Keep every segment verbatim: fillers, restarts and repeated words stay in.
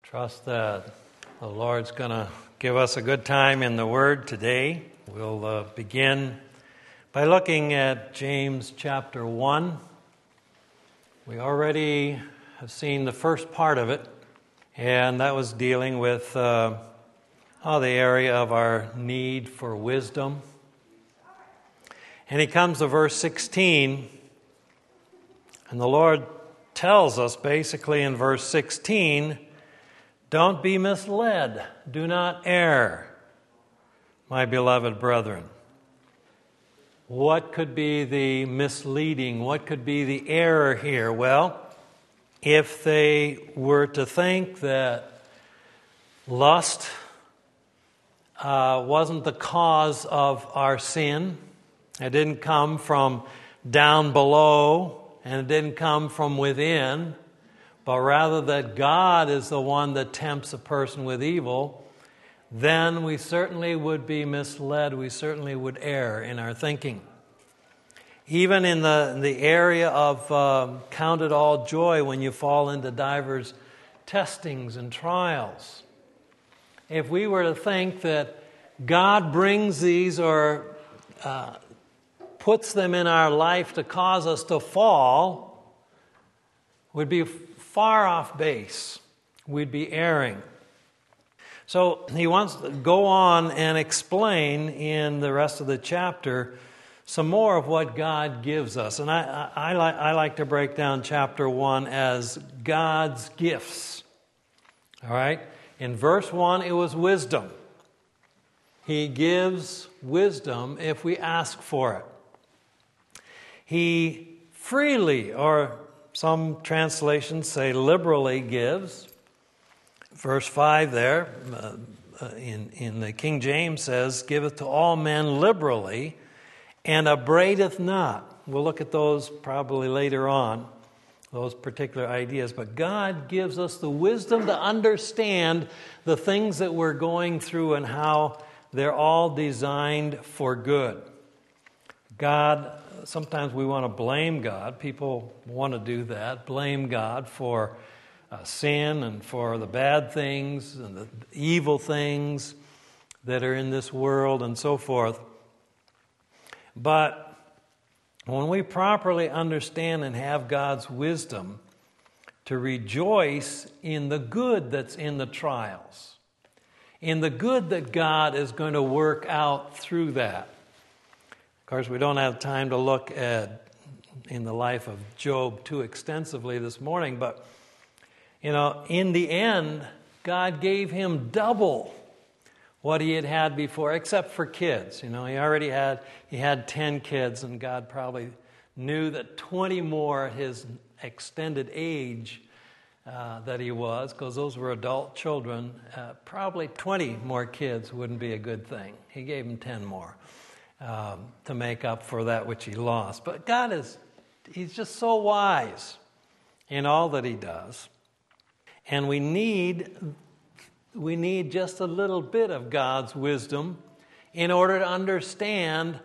Trust that the Lord's going to give us a good time in the Word today. We'll uh, begin by looking at James chapter one. We already have seen the first part of it, and that was dealing with uh, oh, the area of our need for wisdom. And he comes to verse sixteen, and the Lord tells us basically in verse sixteen, don't be misled, do not err, my beloved brethren. What could be the misleading? What could be the error here? Well, if they were to think that lust uh, wasn't the cause of our sin, it didn't come from down below, and it didn't come from within, but rather that God is the one that tempts a person with evil, then we certainly would be misled. We certainly would err in our thinking. Even in the, in the area of uh, count it all joy when you fall into divers testings and trials. If we were to think that God brings these or uh, puts them in our life to cause us to fall, we'd be far off base. We'd be erring. So he wants to go on and explain in the rest of the chapter some more of what God gives us. And I, I, I, like, I like to break down chapter one as God's gifts. All right? In verse one, it was wisdom. He gives wisdom if we ask for it. He freely, or some translations say liberally, gives. Verse five there, uh, in, in the King James says, giveth to all men liberally, and upbraideth not. We'll look at those probably later on, those particular ideas. But God gives us the wisdom to understand the things that we're going through and how they're all designed for good. God, sometimes we want to blame God. People want to do that, blame God for uh, sin and for the bad things and the evil things that are in this world and so forth. But when we properly understand and have God's wisdom to rejoice in the good that's in the trials, in the good that God is going to work out through that. Of course, we don't have time to look at in the life of Job too extensively this morning, but, you know, in the end, God gave him double what he had had before, except for kids. You know, he already had, he had ten kids, and God probably knew that twenty more at his extended age uh, that he was, because those were adult children, uh, probably twenty more kids wouldn't be a good thing. He gave him ten more. Um, to make up for that which he lost. But God is, he's just so wise in all that he does. And we need, we need just a little bit of God's wisdom in order to understand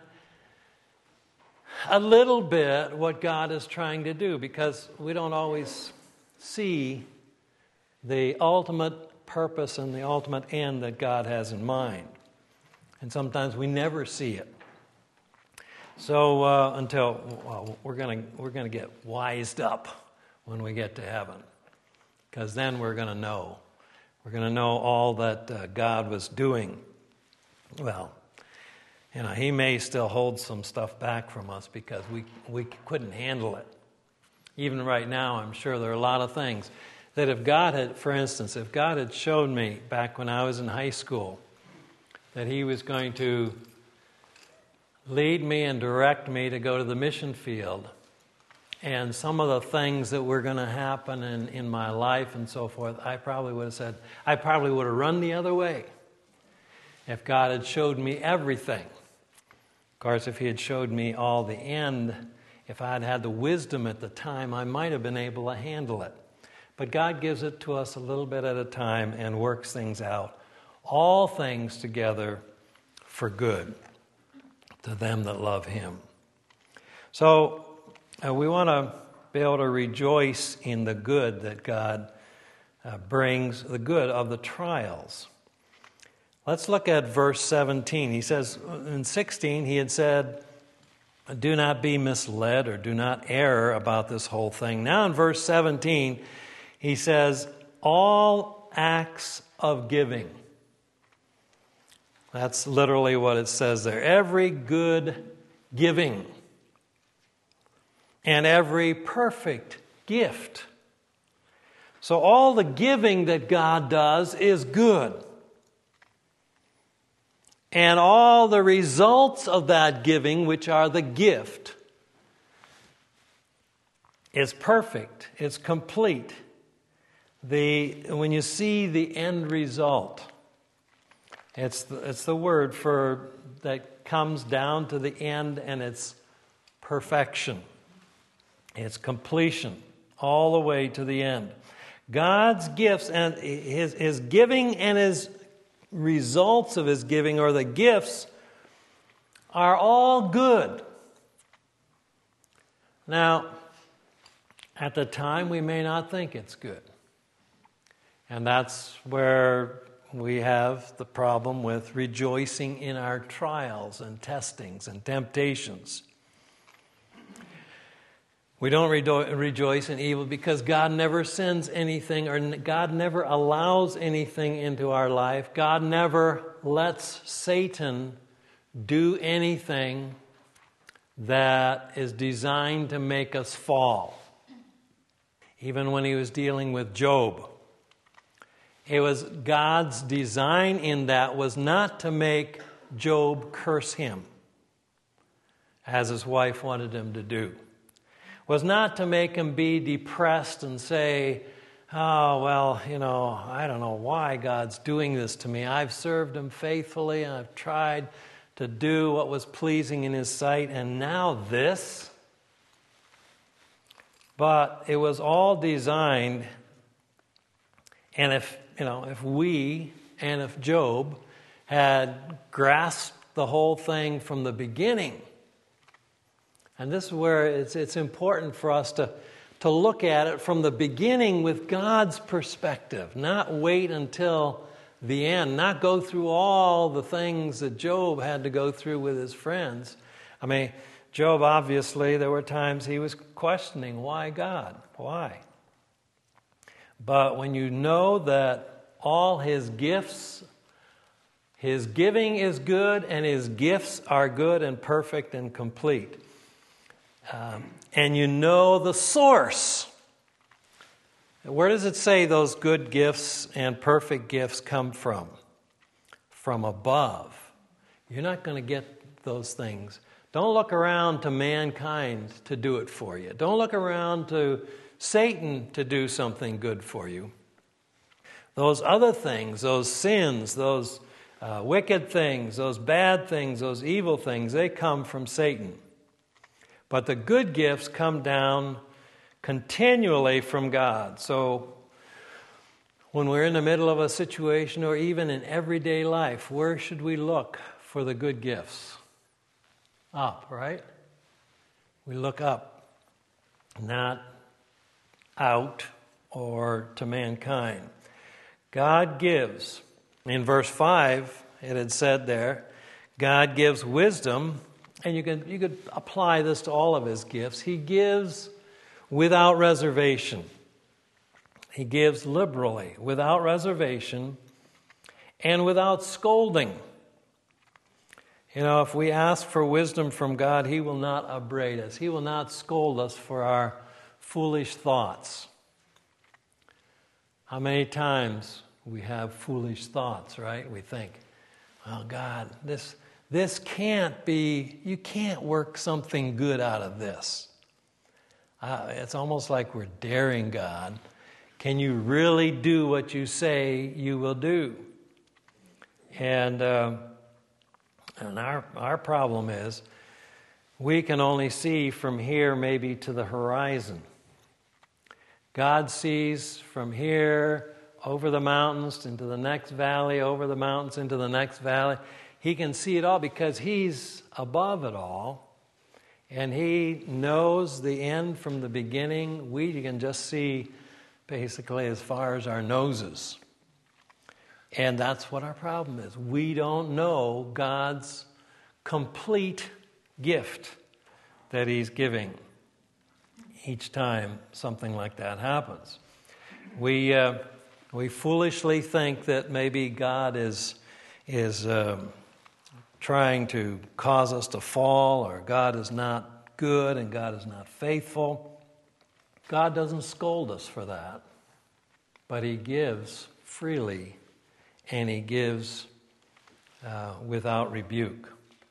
a little bit what God is trying to do, because we don't always see the ultimate purpose and the ultimate end that God has in mind. And sometimes we never see it. So uh, until well, we're going we're going to get wised up when we get to heaven, because then we're going to know. We're going to know all that uh, God was doing. Well, you know, he may still hold some stuff back from us because we we couldn't handle it. Even right now, I'm sure there are a lot of things that if God had, for instance, if God had shown me back when I was in high school that he was going to lead me and direct me to go to the mission field, and some of the things that were going to happen in, in my life and so forth, I probably would have said, I probably would have run the other way if God had showed me everything. Of course, if he had showed me all the end, if I had had the wisdom at the time, I might have been able to handle it. But God gives it to us a little bit at a time and works things out. All things together for good to them that love him. So uh, we want to be able to rejoice in the good that God uh, brings the good of the trials. Let's look at verse seventeen. He says, in sixteen, he had said, do not be misled or do not err about this whole thing. Now in verse seventeen, he says, all acts of giving. That's literally what it says there. Every good giving and every perfect gift. So all the giving that God does is good. And all the results of that giving, which are the gift, is perfect. It's complete. The, when you see the end result, it's the, it's the word for that comes down to the end, and it's perfection. It's completion all the way to the end. God's gifts and his, his giving and his results of his giving, or the gifts, are all good. Now, at the time, we may not think it's good. And that's where we have the problem with rejoicing in our trials and testings and temptations. We don't rejo- rejoice in evil because God never sends anything, or God never allows anything into our life. God never lets Satan do anything that is designed to make us fall. Even when he was dealing with Job, it was God's design in that was not to make Job curse him, as his wife wanted him to do. Was not to make him be depressed and say, oh, well, you know, I don't know why God's doing this to me. I've served him faithfully, and I've tried to do what was pleasing in his sight, and now this. But it was all designed, and if, you know, if we and if Job had grasped the whole thing from the beginning, and this is where it's it's important for us to, to look at it from the beginning with God's perspective, not wait until the end, not go through all the things that Job had to go through with his friends. I mean, Job, obviously, there were times he was questioning, why God? Why? But when you know that all his gifts, his giving is good, and his gifts are good and perfect and complete, Um, and you know the source. Where does it say those good gifts and perfect gifts come from? From above. You're not going to get those things. Don't look around to mankind to do it for you. Don't look around to Satan to do something good for you. Those other things, those sins, those uh, wicked things, those bad things, those evil things, they come from Satan. But the good gifts come down continually from God. So when we're in the middle of a situation, or even in everyday life, where should we look for the good gifts? Up, right? We look up, not out or to mankind. God gives. In verse five, it had said there, God gives wisdom. And you can you could apply this to all of his gifts. He gives without reservation. He gives liberally, without reservation, and without scolding. You know, if we ask for wisdom from God, he will not upbraid us. He will not scold us for our foolish thoughts. How many times we have foolish thoughts, right? We think, oh, God, this... This can't be, you can't work something good out of this. Uh, it's almost like we're daring God. Can you really do what you say you will do? And, uh, and our, our problem is we can only see from here maybe to the horizon. God sees from here over the mountains into the next valley, over the mountains into the next valley. He can see it all because he's above it all, and he knows the end from the beginning. We can just see basically as far as our noses. And that's what our problem is. We don't know God's complete gift that He's giving each time something like that happens. We uh, we foolishly think that maybe God is is um, trying to cause us to fall, or God is not good and God is not faithful. God doesn't scold us for that, but He gives freely, and He gives uh, without rebuke.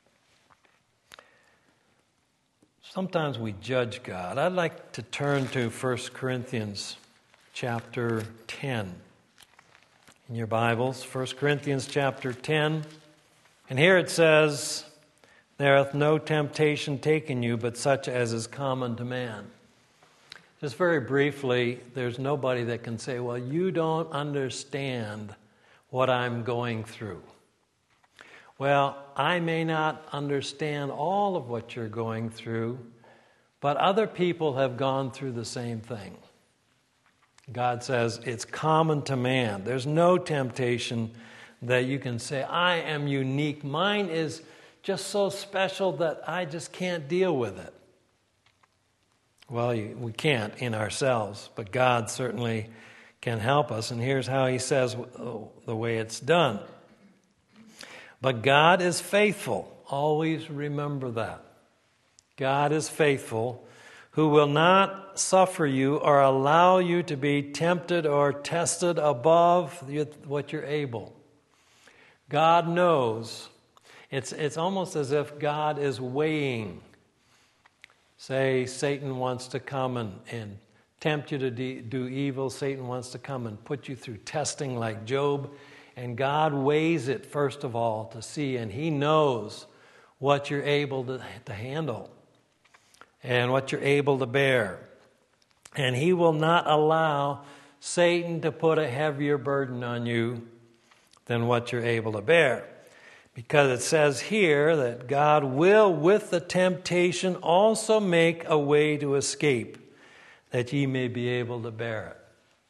Sometimes we judge God. I'd like to turn to First Corinthians chapter ten. In your Bibles, First Corinthians chapter ten. And here it says, "There hath no temptation taken you, but such as is common to man." Just very briefly, there's nobody that can say, well, you don't understand what I'm going through. Well, I may not understand all of what you're going through, but other people have gone through the same thing. God says it's common to man. There's no temptation that you can say, I am unique. Mine is just so special that I just can't deal with it. Well, you, we can't in ourselves, but God certainly can help us. And here's how He says the way it's done. But God is faithful. Always remember that. God is faithful, who will not suffer you or allow you to be tempted or tested above what you're able. God knows. It's, it's almost as if God is weighing. Say Satan wants to come and, and tempt you to de- do evil. Satan wants to come and put you through testing like Job. And God weighs it, first of all, to see, and He knows what you're able to, to handle and what you're able to bear. And He will not allow Satan to put a heavier burden on you than what you're able to bear. Because it says here that God will, with the temptation, also make a way to escape, that ye may be able to bear it.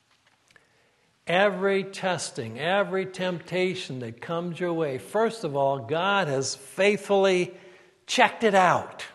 Every testing, every temptation that comes your way, first of all, God has faithfully checked it out.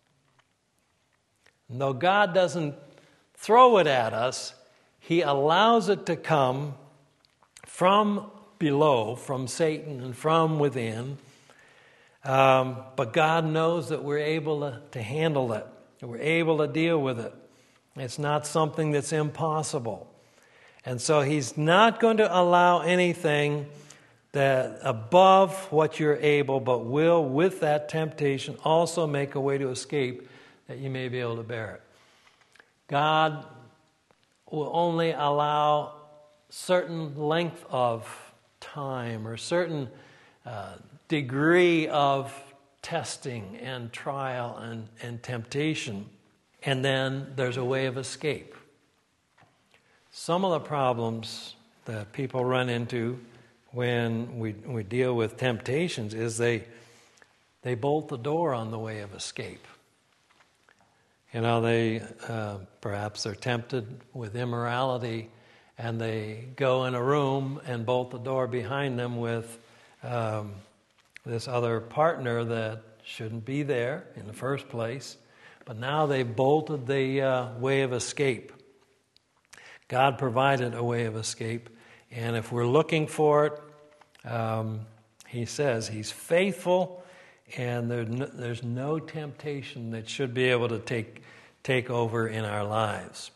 And though God doesn't throw it at us, He allows it to come from below, from Satan and from within. Um, but God knows that we're able to, to handle it, that we're able to deal with it. It's not something that's impossible. And so He's not going to allow anything that above what you're able, but will, with that temptation, also make a way to escape that you may be able to bear it. God will only allow certain length of time or certain uh, degree of testing and trial and, and temptation, and then there's a way of escape. Some of the problems that people run into when we we deal with temptations is they they bolt the door on the way of escape. You know, they uh, perhaps they're tempted with immorality, and they go in a room and bolt the door behind them with um, this other partner that shouldn't be there in the first place. But now they've bolted the uh, way of escape. God provided a way of escape, and if we're looking for it, um, He says He's faithful, and there's no, there's no temptation that should be able to take take over in our lives.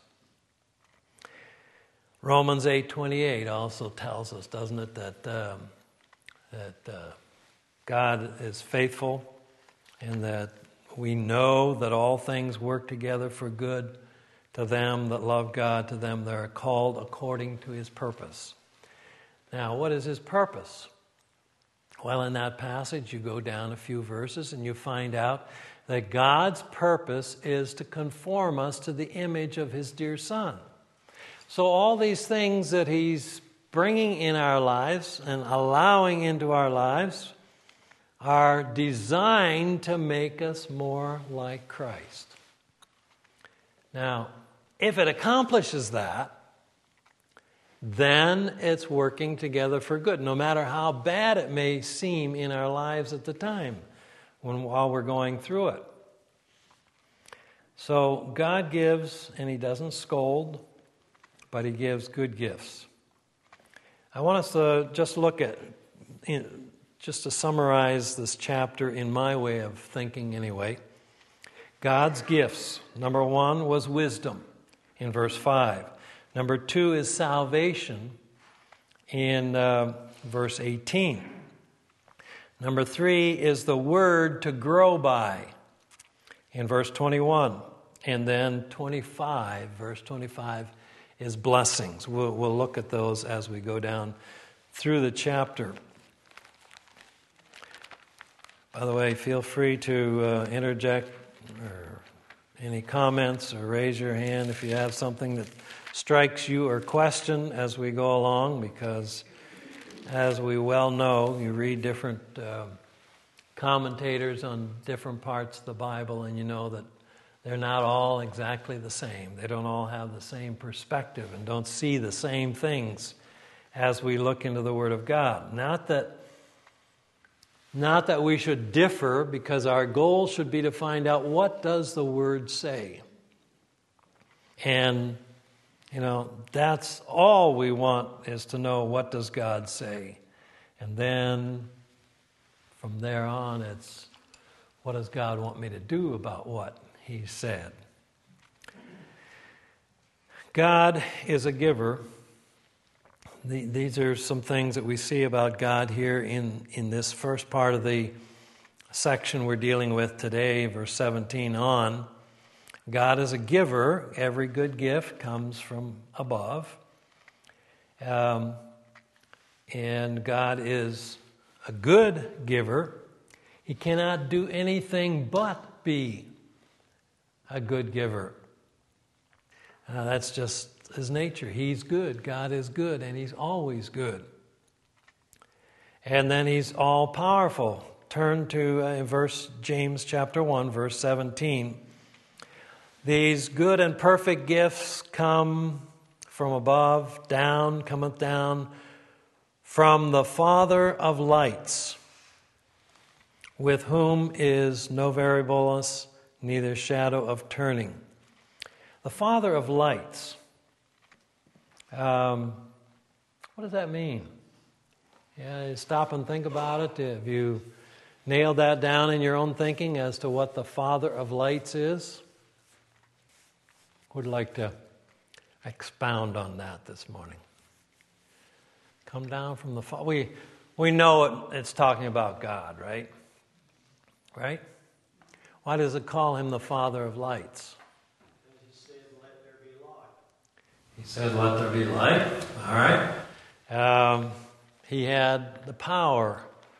Romans eight twenty-eight also tells us, doesn't it, that um, that uh, God is faithful, and that we know that all things work together for good to them that love God, to them that are called according to His purpose. Now, what is His purpose? Well, in that passage, you go down a few verses and you find out that God's purpose is to conform us to the image of His dear Son. So all these things that He's bringing in our lives and allowing into our lives are designed to make us more like Christ. Now, if it accomplishes that, then it's working together for good, no matter how bad it may seem in our lives at the time when while we're going through it. So God gives, and He doesn't scold, but He gives good gifts. I want us to just look at, just to summarize this chapter in my way of thinking anyway. God's gifts. Number one was wisdom in verse five. Number two is salvation in uh, verse eighteen. Number three is the word to grow by in verse twenty-one. And then twenty-five, verse twenty-five, is blessings. We'll, we'll look at those as we go down through the chapter. By the way, feel free to uh, interject or any comments or raise your hand if you have something that strikes you or question as we go along, because as we well know, you read different uh, commentators on different parts of the Bible, and you know that they're not all exactly the same. They don't all have the same perspective and don't see the same things as we look into the Word of God. Not that, not that we should differ, because our goal should be to find out, what does the Word say? And, you know, that's all we want, is to know, what does God say? And then from there on, it's, what does God want me to do about what He said? God is a giver. The, these are some things that we see about God here in, in this first part of the section we're dealing with today, verse seventeen on. God is a giver. Every good gift comes from above. Um, and God is a good giver. He cannot do anything but be a good giver. Uh, that's just His nature. He's good. God is good, and He's always good. And then He's all-powerful. Turn to uh, verse James chapter one, verse seventeen. These good and perfect gifts come from above, down, cometh down from the Father of lights, with whom is no variableness, neither shadow of turning. The Father of lights. Um, what does that mean? Yeah, you stop and think about it. Have you nailed that down in your own thinking as to what the Father of lights is? Would like to expound on that this morning. Come down from the Father. We we know it, it's talking about God, right? Right? Why does it call Him the Father of lights? He said, "Let there be light." He said, "Let there be light." All right. Um, he had the power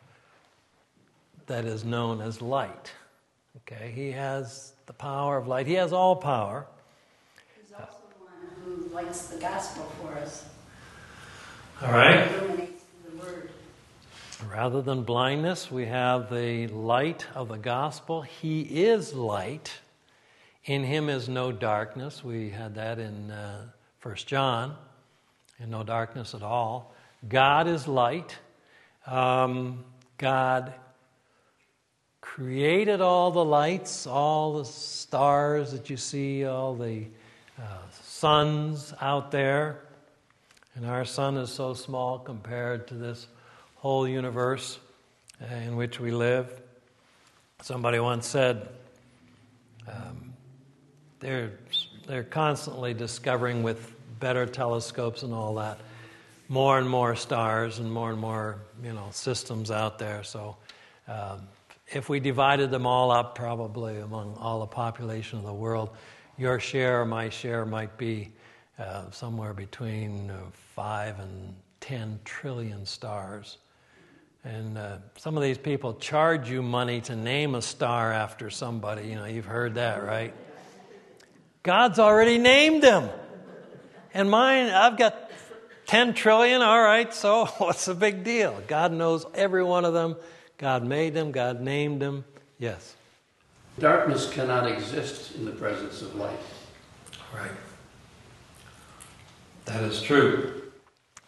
that is known as light. Okay, He has the power of light. He has all power. He's also the one who lights the gospel for us. All right. Illuminates the word. Rather than blindness, we have the light of the gospel. He is light. In Him is no darkness. We had that in uh, First John. And no darkness at all. God is light. Um, God created all the lights, all the stars that you see, all the uh, suns out there. And our sun is so small compared to this whole universe in which we live. Somebody once said, um, they're, they're constantly discovering with better telescopes and all that, more and more stars and more and more, you know, systems out there. So um, if we divided them all up, probably among all the population of the world, your share or my share might be uh, somewhere between uh, five and ten trillion stars. And uh, some of these people charge you money to name a star after somebody. You know, you've heard that, right? God's already named them. And mine, I've got ten trillion, all right, so what's the big deal? God knows every one of them. God made them. God named them. Yes? Darkness cannot exist in the presence of light. Right. That is true.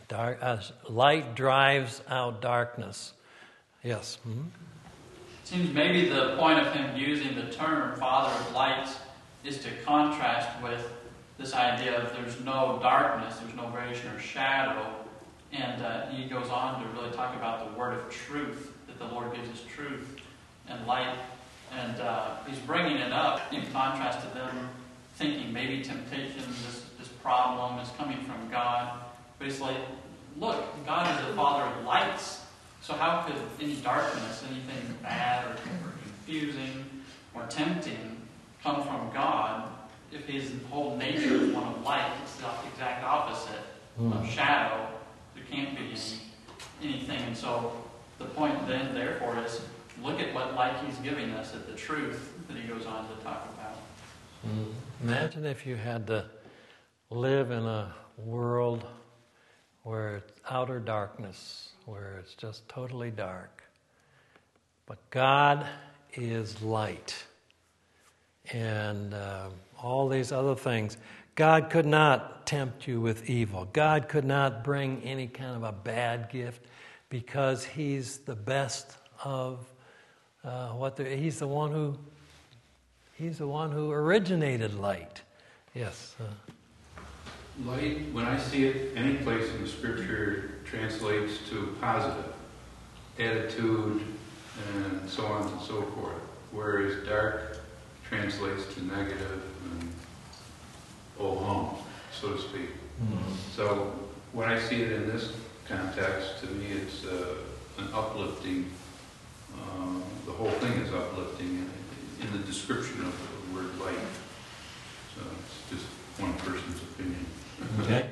Dark, uh, light drives out darkness. Yes? Hmm? Seems maybe the point of him using the term Father of Lights is to contrast with this idea of there's no darkness, there's no variation or shadow. And uh, he goes on to really talk about the word of truth, that the Lord gives us truth and light. And uh, he's bringing it up in contrast to them thinking maybe temptation, this, this problem is coming from God. But he's like, look, God is the Father of lights. So how could any darkness, anything bad or, or confusing or tempting come from God if his whole nature is one of light? It's the exact opposite mm. of shadow. There can't be any, anything. And so the point then, therefore, is look at what light he's giving us, at the truth that he goes on to talk about. Mm. Imagine if you had to live in a world where it's outer darkness, where it's just totally dark. But God is light. And uh, all these other things. God could not tempt you with evil. God could not bring any kind of a bad gift because he's the best of uh, what the, he's the one who he's the one who originated light. Yes. Uh, Light, when I see it any place in the Scripture, translates to positive, attitude, and so on and so forth. Whereas dark translates to negative and oh hum, so to speak. Mm-hmm. So when I see it in this context, to me it's uh, an uplifting, um, the whole thing is uplifting in, in the description of the word light. So it's just one person's opinion. Okay.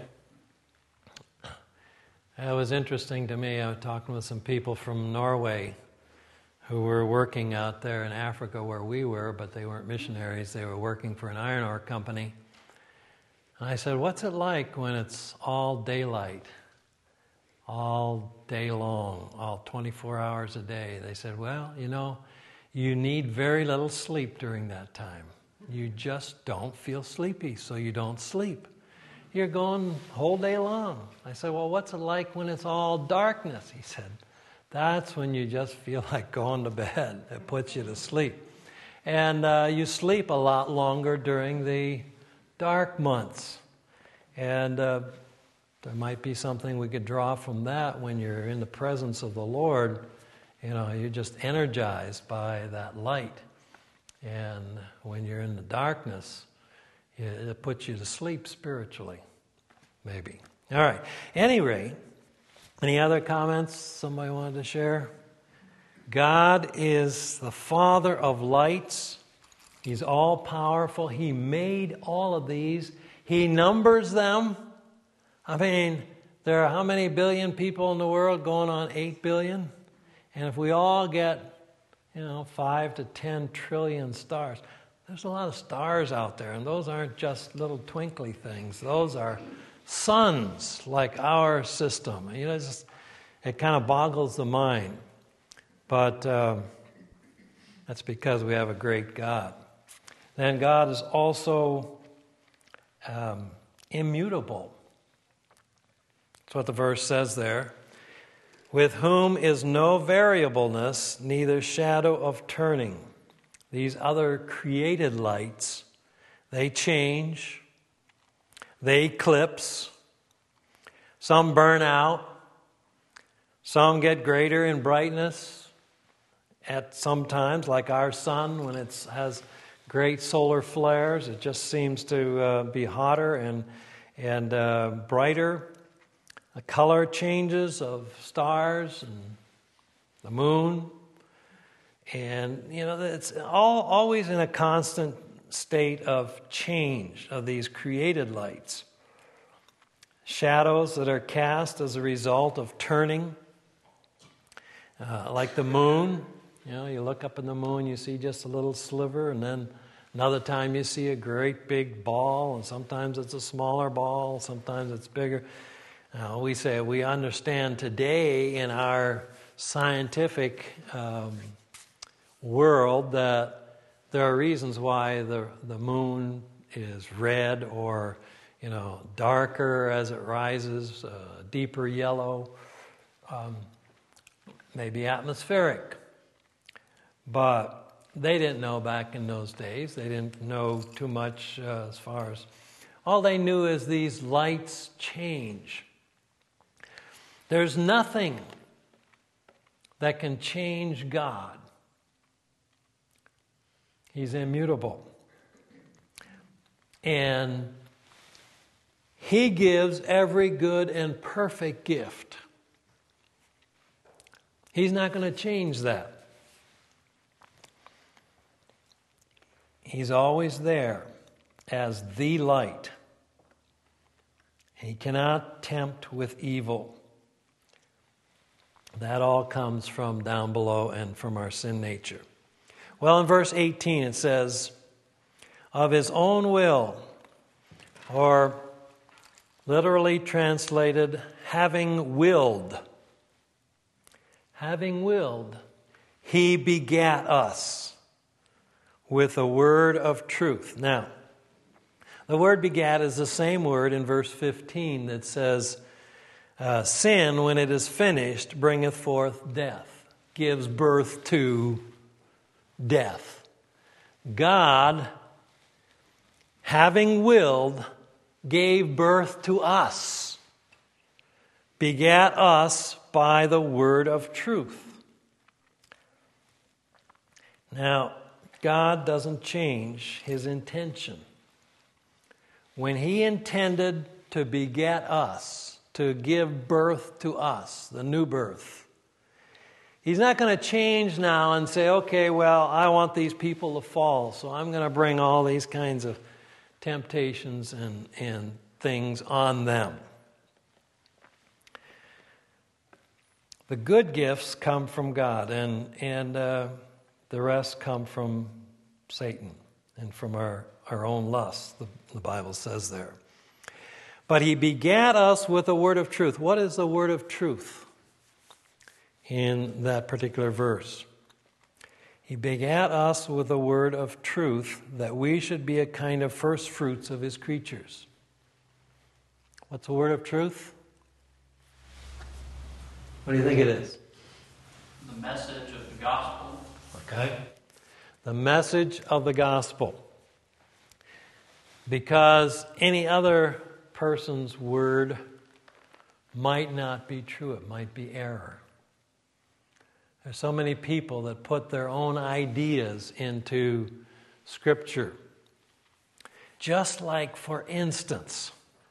It was interesting to me. I was talking with some people from Norway who were working out there in Africa where we were, but they weren't missionaries. They were working for an iron ore company. And I said, what's it like when it's all daylight, all day long, all twenty-four hours a day? They said, well, you know, you need very little sleep during that time. You just don't feel sleepy, so you don't sleep. You're going whole day long. I said, well, what's it like when it's all darkness? He said, that's when you just feel like going to bed. It puts you to sleep. And uh, you sleep a lot longer during the dark months. And uh, there might be something we could draw from that when you're in the presence of the Lord. You know, you're just energized by that light. And when you're in the darkness, it puts you to sleep spiritually, maybe. All right. Any rate, any other comments somebody wanted to share? God is the Father of lights. He's all-powerful. He made all of these. He numbers them. I mean, there are how many billion people in the world? Going on eight billion? And if we all get, you know, five to ten trillion stars, there's a lot of stars out there, and those aren't just little twinkly things. Those are suns like our system. You know, it's just, it kind of boggles the mind. But uh, that's because we have a great God. Then God is also um, immutable. That's what the verse says there. With whom is no variableness, neither shadow of turning. These other created lights, they change, they eclipse, some burn out, some get greater in brightness at some times, like our sun when it has great solar flares. It just seems to uh, be hotter and, and uh, brighter. The color changes of stars and the moon. And, you know, it's all always in a constant state of change of these created lights. Shadows that are cast as a result of turning, uh, like the moon. You know, you look up in the moon, you see just a little sliver, and then another time you see a great big ball, and sometimes it's a smaller ball, sometimes it's bigger. Uh, we say we understand today in our scientific um, world that there are reasons why the the moon is red or you know, darker as it rises, uh, deeper yellow, um, maybe atmospheric. But they didn't know back in those days. They didn't know too much uh, as far as... All they knew is these lights change. There's nothing that can change God. He's immutable. And He gives every good and perfect gift. He's not going to change that. He's always there as the light. He cannot tempt with evil. That all comes from down below and from our sin nature. Well, in verse eighteen it says, of His own will, or literally translated, having willed. Having willed, He begat us with a word of truth. Now, the word begat is the same word in verse fifteen that says, uh, sin, when it is finished, bringeth forth death, gives birth to death. God, having willed, gave birth to us, begat us by the word of truth. Now, God doesn't change His intention. When He intended to beget us, to give birth to us, the new birth, He's not going to change now and say, okay, well, I want these people to fall, so I'm going to bring all these kinds of temptations and, and things on them. The good gifts come from God, and, and uh, the rest come from Satan and from our, our own lusts, the, the Bible says there. But He begat us with a word of truth. What is the word of truth in that particular verse? He begat us with a word of truth, that we should be a kind of first fruits of His creatures. What's the word of truth? What do you think it is? The message of the gospel. Okay. The message of the gospel. Because any other person's word might not be true. It might be error. There's so many people that put their own ideas into Scripture. Just like, for instance,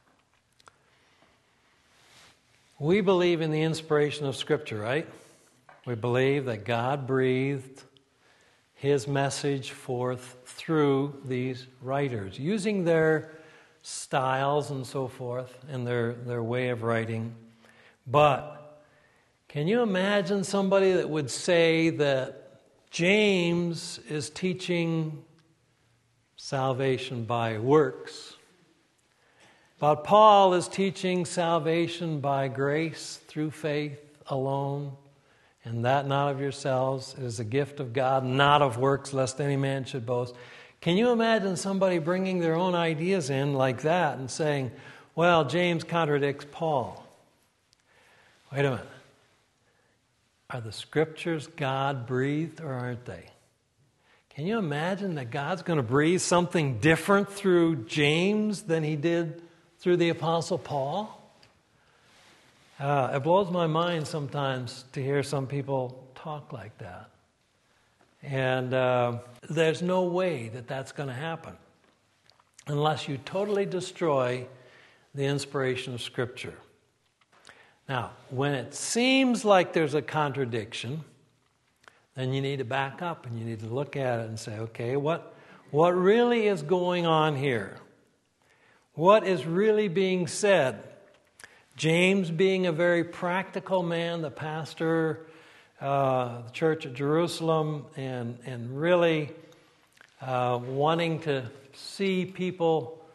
we believe in the inspiration of Scripture, right? We believe that God breathed His message forth through these writers, using their styles and so forth, and their, their way of writing. But can you imagine somebody that would say that James is teaching salvation by works, but Paul is teaching salvation by grace through faith alone, and that not of yourselves, it is a gift of God, not of works, lest any man should boast? Can you imagine somebody bringing their own ideas in like that and saying, well, James contradicts Paul? Wait a minute. Are the Scriptures God-breathed or aren't they? Can you imagine that God's going to breathe something different through James than He did through the Apostle Paul? Uh, it blows my mind sometimes to hear some people talk like that. And uh, there's no way that that's going to happen unless you totally destroy the inspiration of Scripture. Now, when it seems like there's a contradiction, then you need to back up and you need to look at it and say, okay, what, what really is going on here? What is really being said? James, being a very practical man, the pastor, uh, the church at Jerusalem, and, and really uh, wanting to see people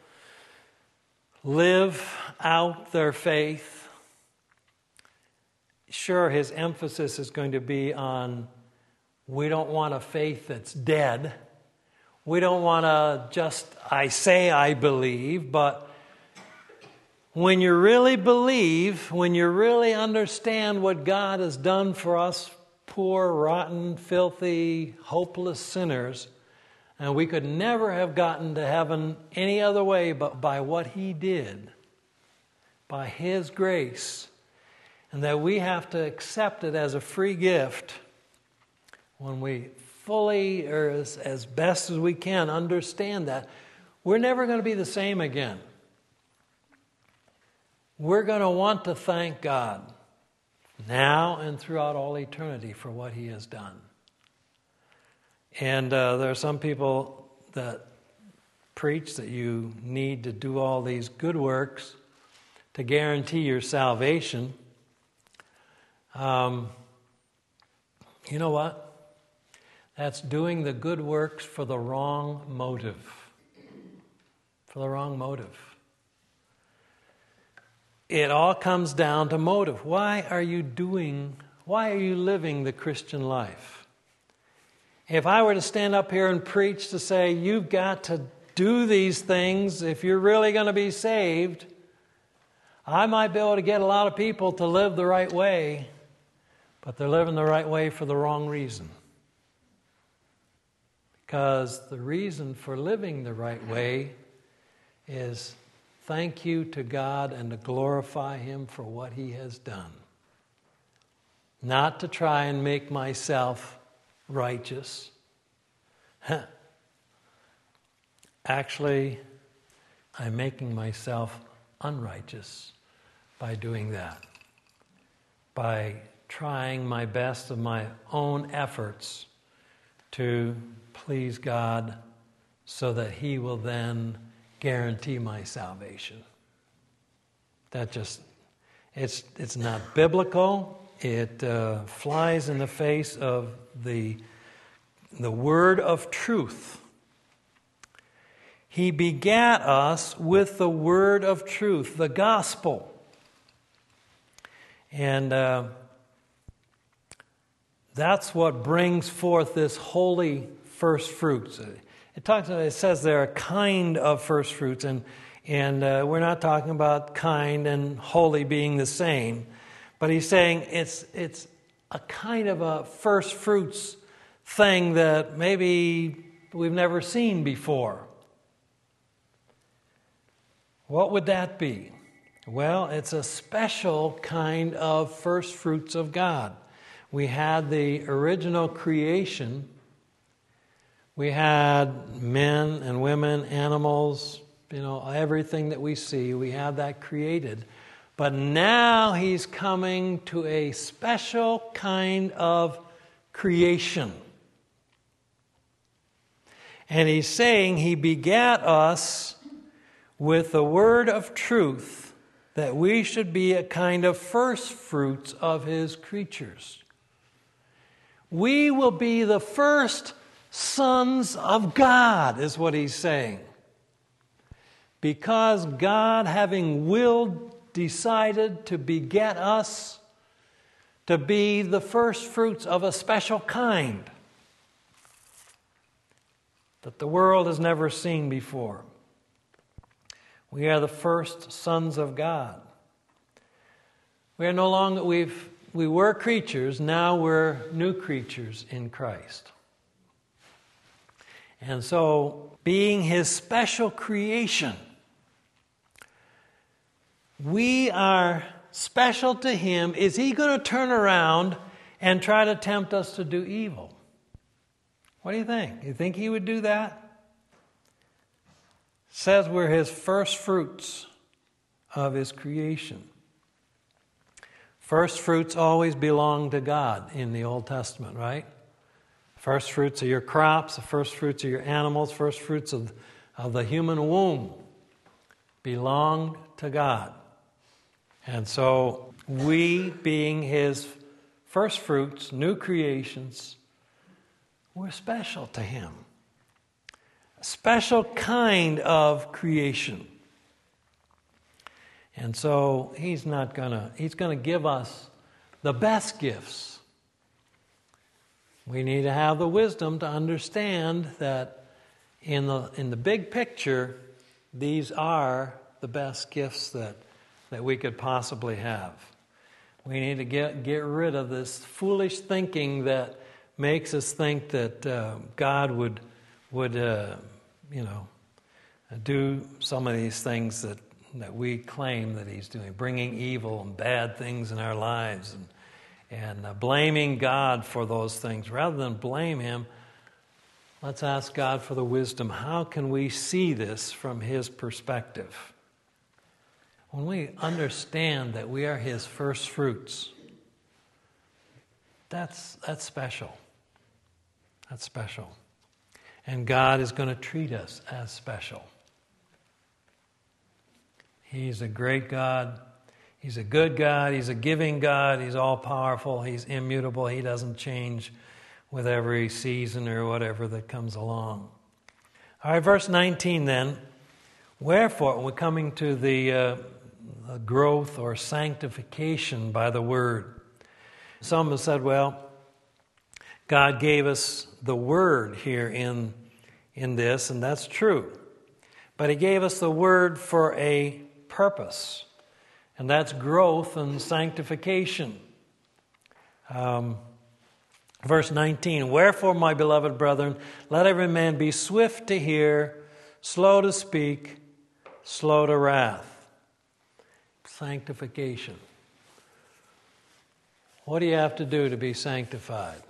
live out their faith. Sure, his emphasis is going to be on, we don't want a faith that's dead. We don't want to just, I say I believe, but when you really believe, when you really understand what God has done for us, poor, rotten, filthy, hopeless sinners, and we could never have gotten to heaven any other way but by what He did, by His grace, and that we have to accept it as a free gift when we fully, or as, as best as we can, understand that, we're never going to be the same again. We're going to want to thank God now and throughout all eternity for what He has done. And uh, there are some people that preach that you need to do all these good works to guarantee your salvation. Um, you know what? That's doing the good works for the wrong motive. For the wrong motive. It all comes down to motive. Why are you doing, why are you living the Christian life? If I were to stand up here and preach to say, you've got to do these things if you're really going to be saved, I might be able to get a lot of people to live the right way, but they're living the right way for the wrong reason. Because the reason for living the right way is thank you to God and to glorify Him for what He has done. Not to try and make myself righteous. Actually, I'm making myself unrighteous by doing that. By trying my best of my own efforts to please God so that He will then guarantee my salvation. That just, it's it's not biblical. It uh, flies in the face of the, the word of truth. He begat us with the word of truth, the gospel. And uh, that's what brings forth this holy first fruits. It talks. It says there are kind of first fruits, and and uh, we're not talking about kind and holy being the same, but he's saying it's it's a kind of a first fruits thing that maybe we've never seen before. What would that be? Well, it's a special kind of first fruits of God. We had the original creation. We had men and women, animals, you know, everything that we see, we have that created. But now He's coming to a special kind of creation. And He's saying He begat us with the word of truth, that we should be a kind of first fruits of His creatures. We will be the first sons of God, is what He's saying. Because God, having willed, decided to beget us to be the first fruits of a special kind that the world has never seen before. We are the first sons of God. We are no longer, we've, we were creatures, now we're new creatures in Christ. And so, being His special creation, we are special to Him. Is He going to turn around and try to tempt us to do evil? What do you think? You think He would do that? It says we're His first fruits of His creation. First fruits always belong to God in the Old Testament, right? First fruits of your crops, the first fruits of your animals, first fruits of, of the human womb belong to God. And so we, being His first fruits, new creations, we're special to Him. A special kind of creation. And so He's not gonna, He's gonna give us the best gifts. We need to have the wisdom to understand that in the in the big picture, these are the best gifts that that we could possibly have. We need to get, get rid of this foolish thinking that makes us think that uh, God would, would uh, you know, do some of these things that, that we claim that He's doing, bringing evil and bad things in our lives and, and uh, blaming God for those things. Rather than blame Him, let's ask God for the wisdom. How can we see this from His perspective? When we understand that we are His first fruits, that's, that's special. That's special. And God is going to treat us as special. He's a great God. He's a good God. He's a giving God. He's all-powerful. He's immutable. He doesn't change with every season or whatever that comes along. All right, verse nineteen then. Wherefore, we're coming to the, uh, the growth or sanctification by the Word. Some have said, well, God gave us the Word here in, in this, and that's true. But He gave us the Word for a purpose, and that's growth and sanctification. Um, verse nineteen, wherefore, my beloved brethren, let every man be swift to hear, slow to speak, slow to wrath. Sanctification. What do you have to do to be sanctified?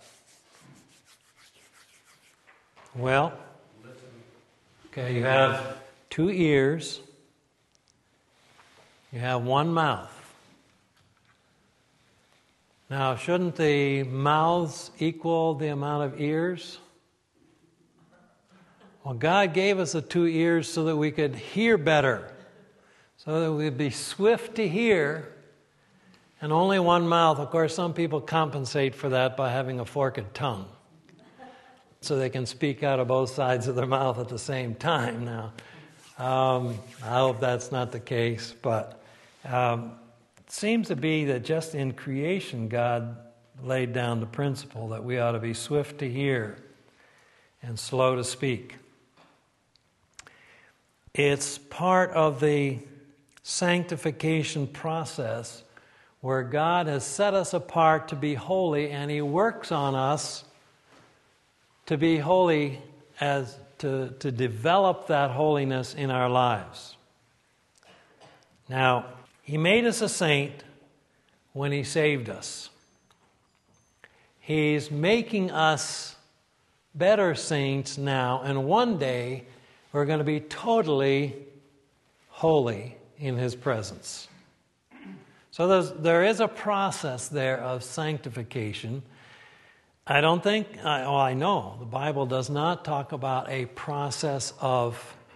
Well, okay, you have two ears. You have one mouth. Now, shouldn't the mouths equal the amount of ears? Well, God gave us the two ears so that we could hear better, so that we'd be swift to hear, and only one mouth. Of course, some people compensate for that by having a forked tongue, so they can speak out of both sides of their mouth at the same time. Now, um, I hope that's not the case, but um, it seems to be that just in creation, God laid down the principle that we ought to be swift to hear and slow to speak. It's part of the sanctification process where God has set us apart to be holy, and He works on us to be holy, as to, to develop that holiness in our lives. Now, He made us a saint when He saved us. He's making us better saints now, and one day we're going to be totally holy in His presence. So there's, there is a process there of sanctification. I don't think, I, oh, I know, the Bible does not talk about a process of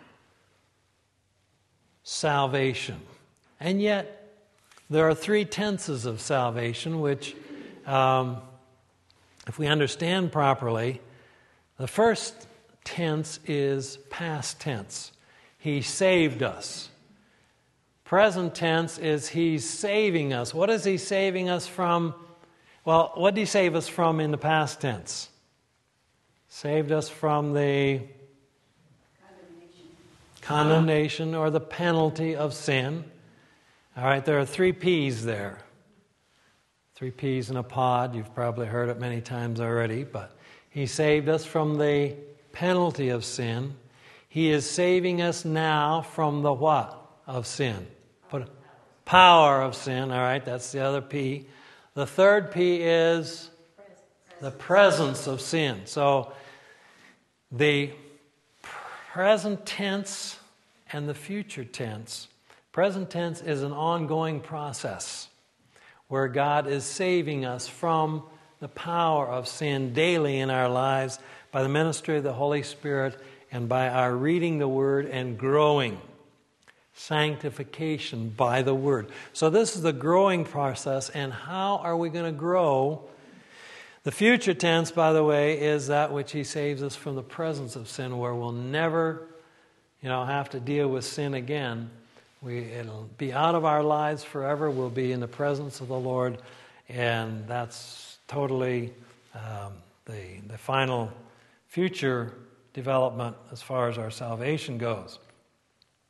salvation. And yet, there are three tenses of salvation, which, um, if we understand properly, the first tense is past tense. He saved us. Present tense is He's saving us. What is He saving us from? Well, what did He save us from in the past tense? Saved us from the condemnation, condemnation or the penalty of sin. All right, there are three P's there. Three P's in a pod. You've probably heard it many times already, but He saved us from the penalty of sin. He is saving us now from the what of sin? But power of sin. All right, that's the other P. The third P is the presence of sin. So the present tense and the future tense. Present tense is an ongoing process where God is saving us from the power of sin daily in our lives by the ministry of the Holy Spirit and by our reading the Word and growing. Sanctification by the Word. So this is the growing process, and how are we going to grow? The future tense, by the way, is that which He saves us from the presence of sin, where we'll never, you know, have to deal with sin again. We, it'll be out of our lives forever. We'll be in the presence of the Lord, and that's totally um, the, the final future development as far as our salvation goes.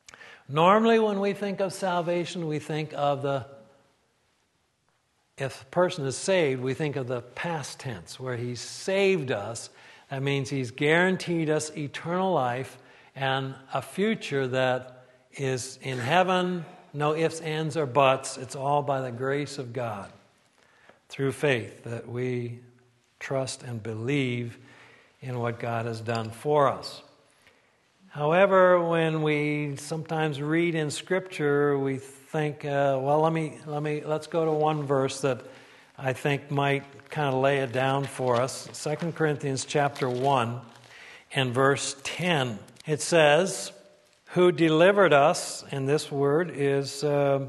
Normally when we think of salvation, we think of the, if a person is saved, we think of the past tense, where He's saved us. That means He's guaranteed us eternal life and a future that is in heaven, no ifs, ands, or buts. It's all by the grace of God, through faith, that we trust and believe in what God has done for us. However, when we sometimes read in Scripture, we think, uh, well, let me let me let's go to one verse that I think might kind of lay it down for us. Second Corinthians chapter one and verse ten. It says, "Who delivered us," and this word is uh,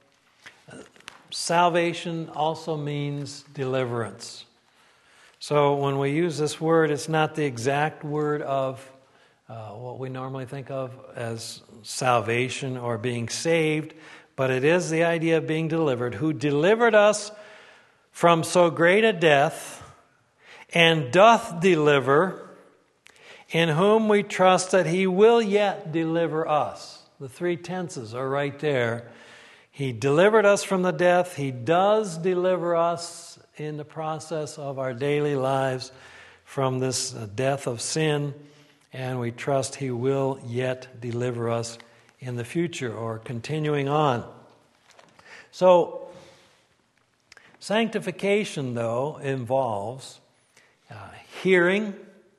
salvation also means deliverance. So when we use this word, it's not the exact word of Uh, what we normally think of as salvation or being saved, but it is the idea of being delivered. Who delivered us from so great a death, and doth deliver, in whom we trust that He will yet deliver us. The three tenses are right there. He delivered us from the death. He does deliver us in the process of our daily lives from this uh, death of sin. And we trust He will yet deliver us in the future, or continuing on. So, sanctification, though, involves uh, hearing,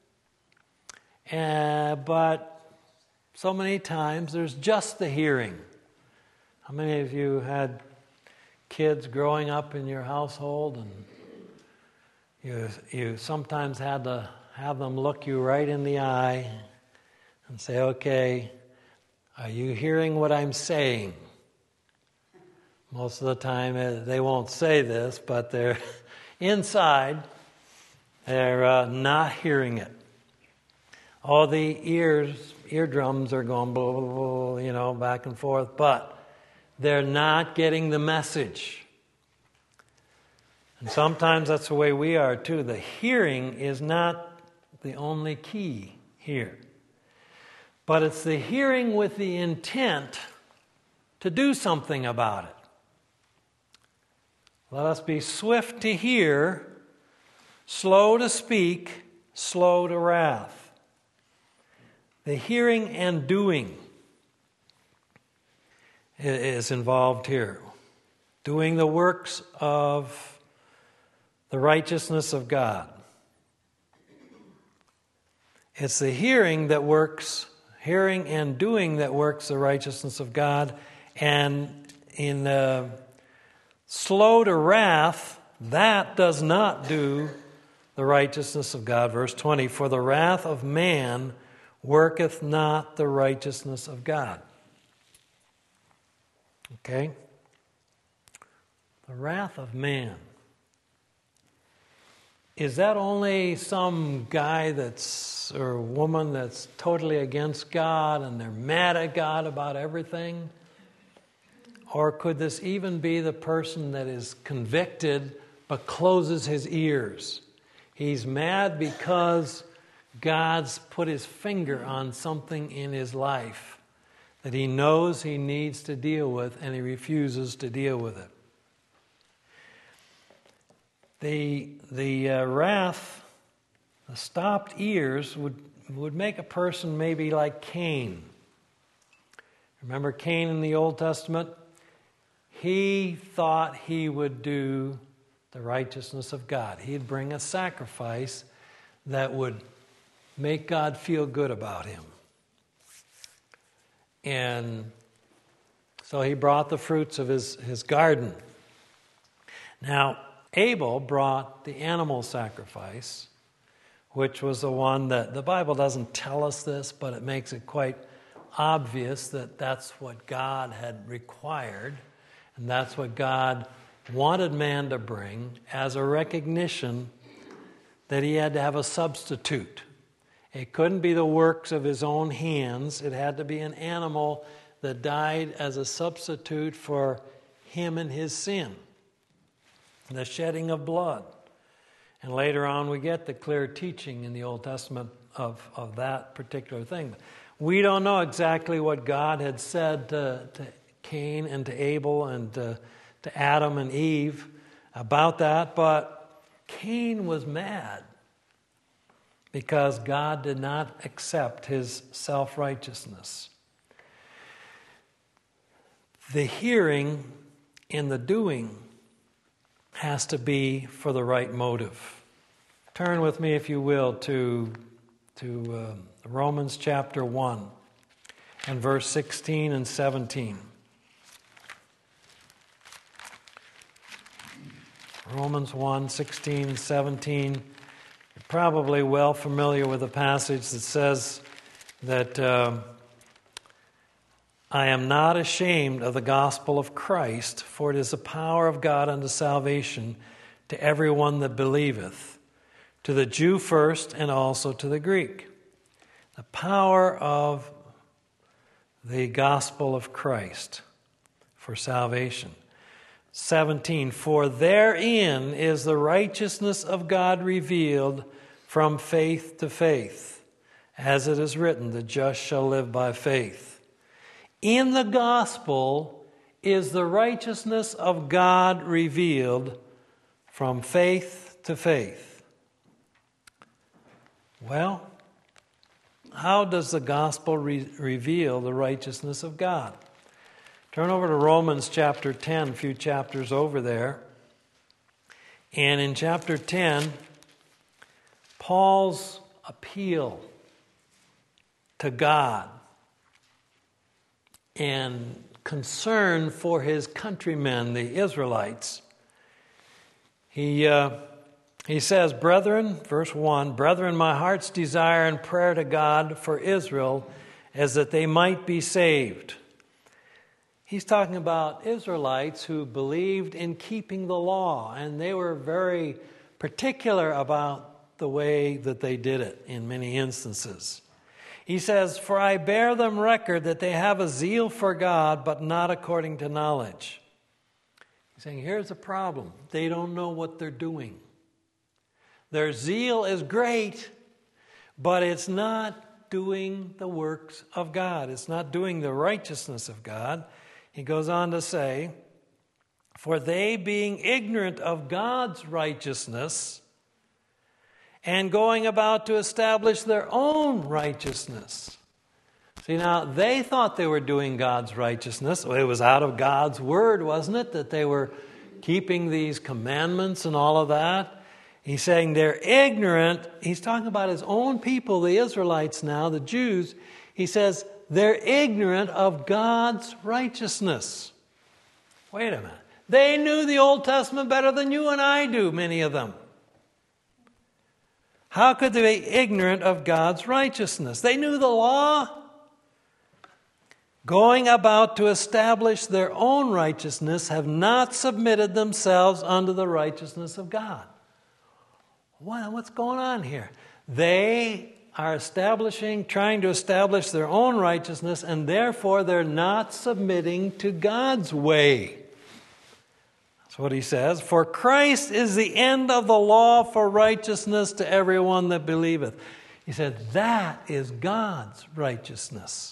uh, but so many times there's just the hearing. How many of you had kids growing up in your household, and you you sometimes had to have them look you right in the eye and say, okay, are you hearing what I'm saying? Most of the time they won't say this, but they're inside, they're uh, not hearing it. All the ears, eardrums are going blah, blah, blah, you know, back and forth, but they're not getting the message. And sometimes that's the way we are too. The hearing is not the only key here, but it's the hearing with the intent to do something about it. Let us be swift to hear, slow to speak, slow to wrath. The hearing and doing is involved here. Doing the works of the righteousness of God. It's the hearing that works, hearing and doing that works the righteousness of God. And in the slow to wrath, that does not do the righteousness of God. Verse twenty, for the wrath of man worketh not the righteousness of God. Okay? The wrath of man. Is that only some guy that's, or woman that's totally against God and they're mad at God about everything? Or could this even be the person that is convicted but closes his ears? He's mad because God's put His finger on something in his life that he knows he needs to deal with, and he refuses to deal with it. The the uh, wrath, the stopped ears would would make a person maybe like Cain. Remember Cain in the Old Testament? He thought he would do the righteousness of God. He'd bring a sacrifice that would make God feel good about him. And so he brought the fruits of his, his garden. Now, Abel brought the animal sacrifice, which was the one that the Bible doesn't tell us this, but it makes it quite obvious that that's what God had required, and that's what God wanted man to bring as a recognition that he had to have a substitute. It couldn't be the works of his own hands. It had to be an animal that died as a substitute for him and his sin. The shedding of blood. And later on we get the clear teaching in the Old Testament of, of that particular thing. We don't know exactly what God had said to, to Cain and to Abel and to, to Adam and Eve about that, but Cain was mad because God did not accept his self-righteousness. The hearing and the doing has to be for the right motive. Turn with me, if you will, to, to uh, Romans chapter one and verse sixteen and seventeen. Romans one, sixteen and seventeen. You're probably well familiar with the passage that says that uh, I am not ashamed of the gospel of Christ, for it is the power of God unto salvation to everyone that believeth, to the Jew first and also to the Greek. The power of the gospel of Christ for salvation. seventeen, for therein is the righteousness of God revealed from faith to faith, as it is written, the just shall live by faith. In the gospel is the righteousness of God revealed from faith to faith. Well, how does the gospel re- reveal the righteousness of God? Turn over to Romans chapter ten, a few chapters over there. And in chapter ten, Paul's appeal to God and concern for his countrymen, the Israelites. He, uh, he says, Brethren, verse one, Brethren, my heart's desire and prayer to God for Israel is that they might be saved. He's talking about Israelites who believed in keeping the law, and they were very particular about the way that they did it in many instances. He says, For I bear them record that they have a zeal for God, but not according to knowledge. He's saying, here's the problem. They don't know what they're doing. Their zeal is great, but it's not doing the works of God. It's not doing the righteousness of God. He goes on to say, For they being ignorant of God's righteousness, and going about to establish their own righteousness. See, now, they thought they were doing God's righteousness. It was out of God's word, wasn't it, that they were keeping these commandments and all of that? He's saying they're ignorant. He's talking about his own people, the Israelites now, the Jews. He says they're ignorant of God's righteousness. Wait a minute. They knew the Old Testament better than you and I do, many of them. How could they be ignorant of God's righteousness? They knew the law. Going about to establish their own righteousness, have not submitted themselves unto the righteousness of God. Wow, what's going on here? They are establishing, trying to establish their own righteousness, and therefore they're not submitting to God's way. What he says, For Christ is the end of the law for righteousness to everyone that believeth. He said, that is God's righteousness,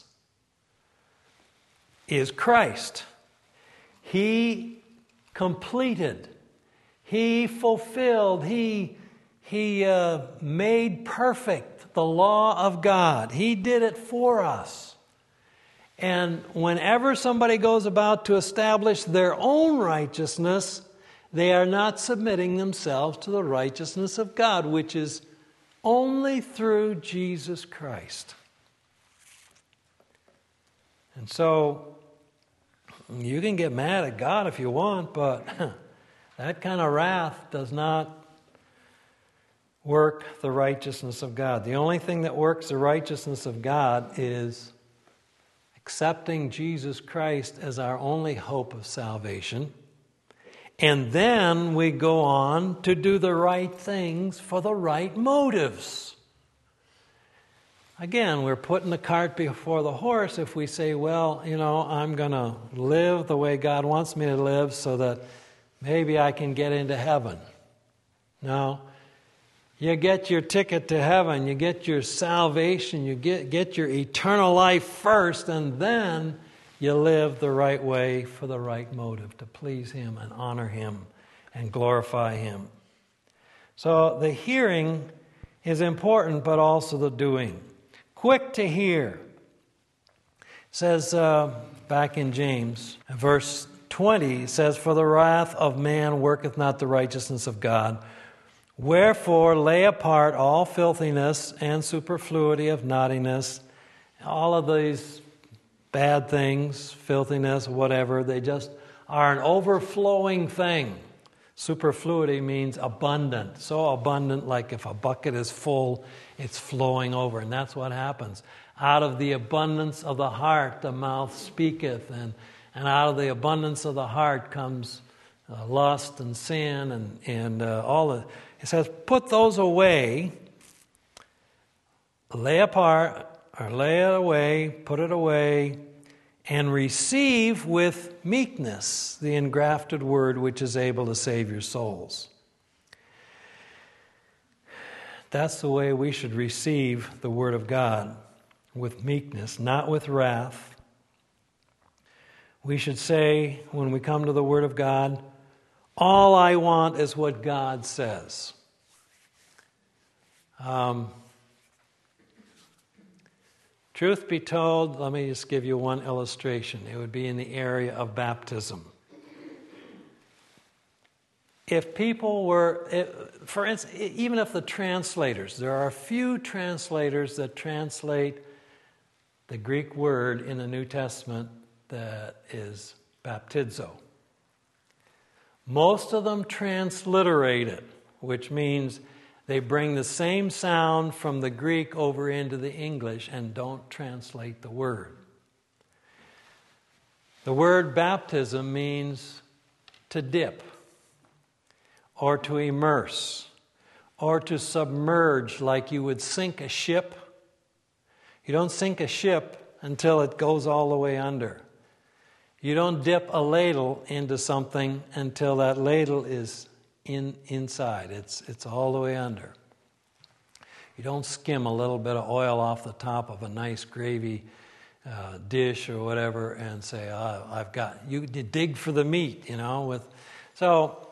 is Christ. He completed, He fulfilled, He, he uh, made perfect the law of God. He did it for us. And whenever somebody goes about to establish their own righteousness, they are not submitting themselves to the righteousness of God, which is only through Jesus Christ. And so, you can get mad at God if you want, but that kind of wrath does not work the righteousness of God. The only thing that works the righteousness of God is accepting Jesus Christ as our only hope of salvation. And then we go on to do the right things for the right motives. Again, we're putting the cart before the horse if we say, well, you know, I'm going to live the way God wants me to live so that maybe I can get into heaven. No. You get your ticket to heaven, you get your salvation, you get, get your eternal life first, and then you live the right way for the right motive, to please Him and honor Him and glorify Him. So the hearing is important, but also the doing. Quick to hear. It says uh, back in James, verse twenty, it says, "For the wrath of man worketh not the righteousness of God. Wherefore lay apart all filthiness and superfluity of naughtiness." All of these bad things, filthiness, whatever, they just are an overflowing thing. Superfluity means abundant. So abundant, like if a bucket is full, it's flowing over. And that's what happens. Out of the abundance of the heart, the mouth speaketh. And, and out of the abundance of the heart comes uh, lust and sin and, and uh, all the... It says, put those away, lay apart, or lay it away, put it away, and receive with meekness the engrafted word which is able to save your souls. That's the way we should receive the word of God, with meekness, not with wrath. We should say, when we come to the word of God, all I want is what God says. Um, truth be told, let me just give you one illustration. It would be in the area of baptism. If people were, for instance, even if the translators, there are a few translators that translate the Greek word in the New Testament that is baptizo. Most of them transliterate it, which means they bring the same sound from the Greek over into the English and don't translate the word. The word baptism means to dip, or to immerse, or to submerge, like you would sink a ship. You don't sink a ship until it goes all the way under. You don't dip a ladle into something until that ladle is in inside. It's it's all the way under. You don't skim a little bit of oil off the top of a nice gravy uh, dish or whatever and say, oh, I've got, you, you dig for the meat, you know. With So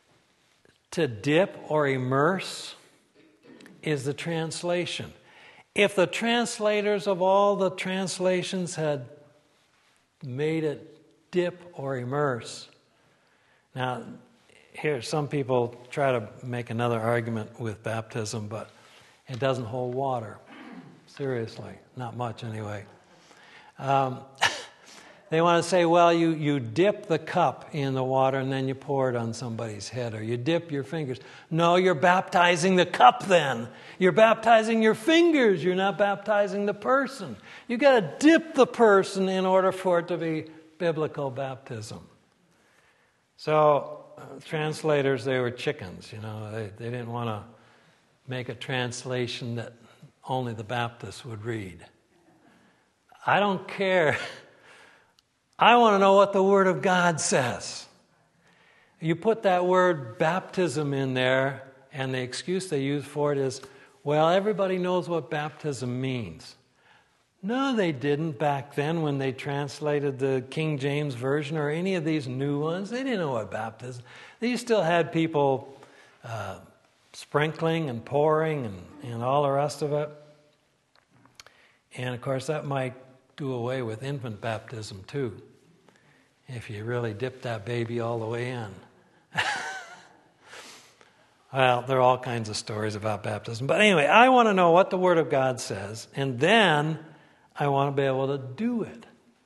to dip or immerse is the translation. If the translators of all the translations had made it dip or immerse. Now, here, some people try to make another argument with baptism, but it doesn't hold water. Seriously, not much anyway. Um, they want to say, well, you, you dip the cup in the water and then you pour it on somebody's head, or you dip your fingers. No, you're baptizing the cup then. You're baptizing your fingers. You're not baptizing the person. You've got to dip the person in order for it to be biblical baptism. So, uh, translators, they were chickens, you know. They, they didn't want to make a translation that only the Baptists would read. I don't care. I want to know what the Word of God says. You put that word baptism in there, and the excuse they use for it is, well, everybody knows what baptism means. No, they didn't back then when they translated the King James Version or any of these new ones. They didn't know what baptism. They still had people uh, sprinkling and pouring and, and all the rest of it. And of course, that might do away with infant baptism too, if you really dip that baby all the way in. Well, there are all kinds of stories about baptism. But anyway, I want to know what the Word of God says, and then I want to be able to do it.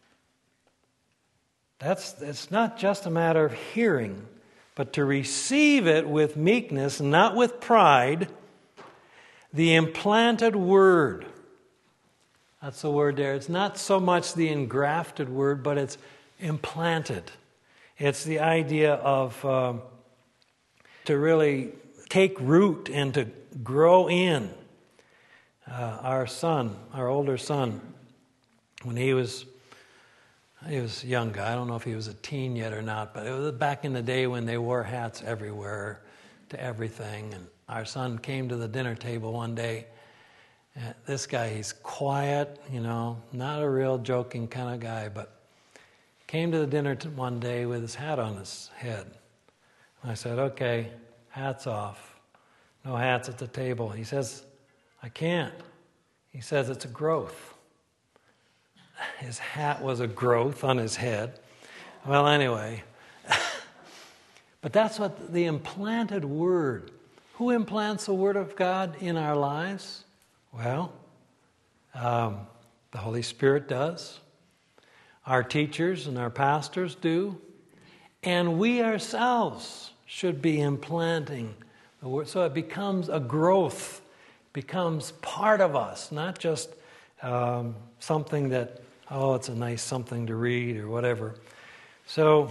That's it's not just a matter of hearing, but to receive it with meekness, not with pride, the implanted word. That's the word there. It's not so much the engrafted word, but it's implanted. It's the idea of um, to really take root and to grow in. Uh, our son, our older son, when he was he was a young guy, I don't know if he was a teen yet or not, but it was back in the day when they wore hats everywhere to everything, and our son came to the dinner table one day. Uh, this guy, he's quiet, you know, not a real joking kind of guy, but came to the dinner t- one day with his hat on his head. And I said, okay, hats off. No hats at the table. He says, I can't. He says it's a growth. His hat was a growth on his head. Well, anyway. But that's what the implanted word. Who implants the word of God in our lives? Well, um, the Holy Spirit does. Our teachers and our pastors do. And we ourselves should be implanting the word. So it becomes a growth, becomes part of us, not just um, something that, oh, it's a nice something to read or whatever. So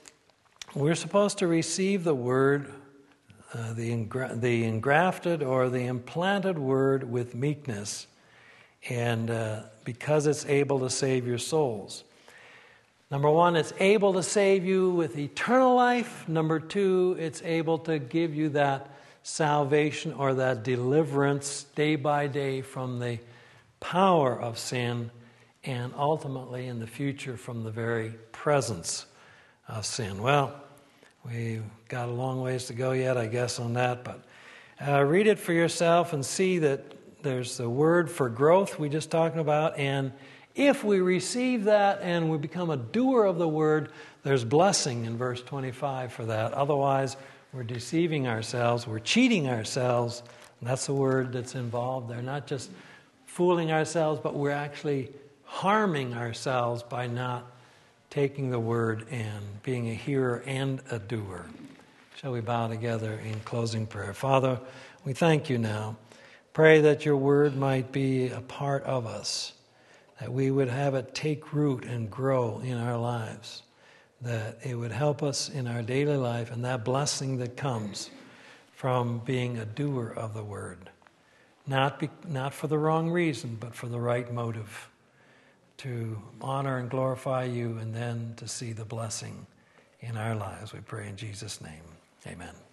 we're supposed to receive the word, uh, the, engra- the engrafted or the implanted word with meekness, and uh, because it's able to save your souls. Number one, it's able to save you with eternal life. Number two, it's able to give you that salvation or that deliverance day by day from the power of sin, and ultimately in the future from the very presence of sin. Well, we've got a long ways to go yet, I guess, on that, but uh, read it for yourself and see that there's the word for growth we just talking about, and if we receive that and we become a doer of the word, there's blessing in verse twenty-five for that. Otherwise, we're deceiving ourselves, we're cheating ourselves, and that's the word that's involved there. Not just fooling ourselves, but we're actually harming ourselves by not taking the word and being a hearer and a doer. Shall we bow together in closing prayer? Father, we thank you now. Pray that your word might be a part of us, that we would have it take root and grow in our lives, that it would help us in our daily life, and that blessing that comes from being a doer of the word. Not be, not for the wrong reason, but for the right motive, to honor and glorify you, and then to see the blessing in our lives. We pray in Jesus' name. Amen.